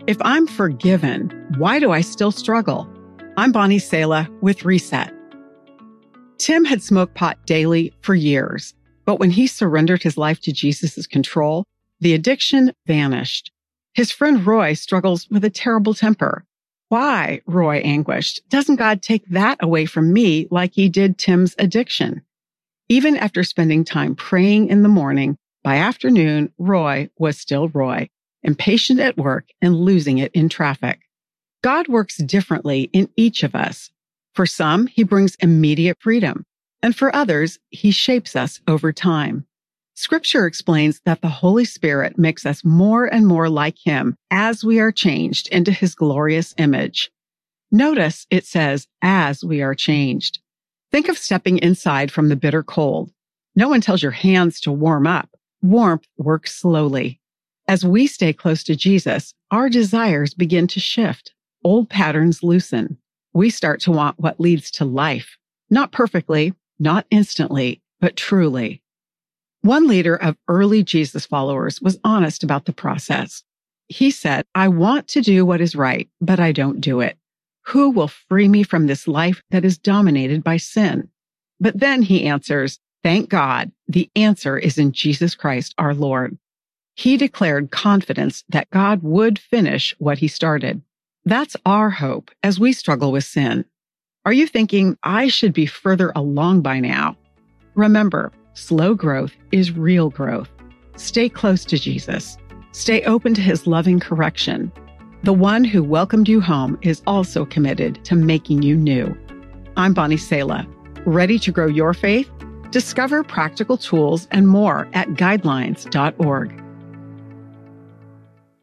If I'm forgiven, why do I still struggle? I'm Bonnie Sala with Reset. Tim had smoked pot daily for years, but when he surrendered his life to Jesus' control, the addiction vanished. His friend Roy struggles with a terrible temper. Why, Roy anguished, doesn't God take that away from me like he did Tim's addiction? Even after spending time praying in the morning, by afternoon, Roy was still Roy, impatient at work and losing it in traffic. God works differently in each of us. For some, he brings immediate freedom, and for others, he shapes us over time. Scripture explains that the Holy Spirit makes us more and more like him as we are changed into his glorious image. Notice it says, as we are changed. Think of stepping inside from the bitter cold. No one tells your hands to warm up. Warmth works slowly. As we stay close to Jesus, our desires begin to shift. Old patterns loosen. We start to want what leads to life. Not perfectly, not instantly, but truly. One leader of early Jesus followers was honest about the process. He said, I want to do what is right, but I don't do it. Who will free me from this life that is dominated by sin? But then he answers, thank God, the answer is in Jesus Christ our Lord. He declared confidence that God would finish what he started. That's our hope as we struggle with sin. Are you thinking, I should be further along by now? Remember, slow growth is real growth. Stay close to Jesus. Stay open to his loving correction. The one who welcomed you home is also committed to making you new. I'm Bonnie Sala. Ready to grow your faith? Discover practical tools and more at guidelines.org.